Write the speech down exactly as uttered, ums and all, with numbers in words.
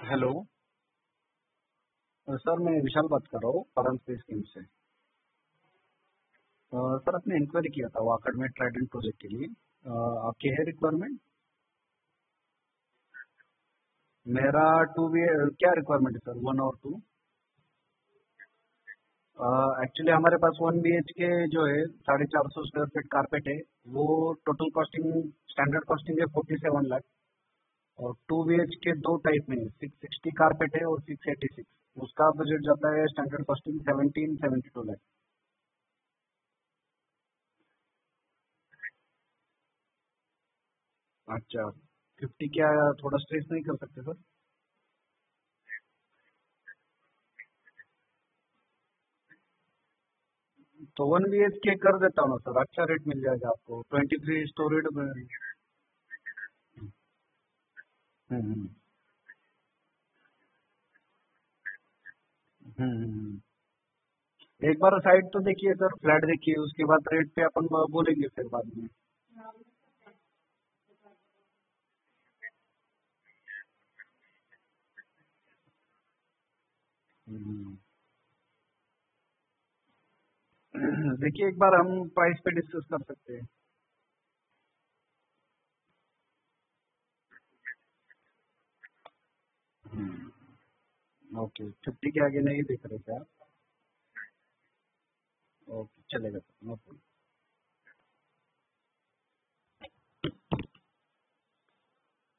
Hello. अ, sir मैं विशाल बात कर रहा हूँ परम स्पेस टीम से। अ, सर आपने इंक्वायरी किया था वाकड़ में ट्राइडेंट प्रोजेक्ट के लिए। अ, आपकी है रिक्वायरमेंट? मेरा टू बी क्या रिक्वायरमेंट है सर, वन और टू? एक्चुअली हमारे पास वन बी एच के जो है साढ़े चार सौ स्क्वायर फीट कारपेट है। वो टोटल कॉस्टिंग स्टैंडर्ड कॉस्टिंग है फोर्टी सेवन लाख। और टू बी एच के दो टाइप में सिक्स सिक्सटी कारपेट है और सिक्स एटी सिक्स। उसका बजट जाता है standard costing seventeen seventy two lakh. अच्छा, फिफ्टी क्या थोड़ा स्ट्रेस नहीं कर सकते सर? तो वन बी एच के कर देता हूँ ना सर, अच्छा रेट मिल जाएगा आपको, ट्वेंटी थ्री स्टोरेड में। हम्म, हम्म, हम्म, हम्म। एक बार साइट तो देखिए सर, फ्लैट देखिए, उसके बाद रेट पे अपन बोलेंगे फिर बाद में। हम्म। देखिए एक बार हम प्राइस पे डिस्कस कर सकते हैं। ओके, फिफ्टी के आगे नहीं देख रहे थे आप? ओके, चलेगा सर, नो प्रॉब्लम।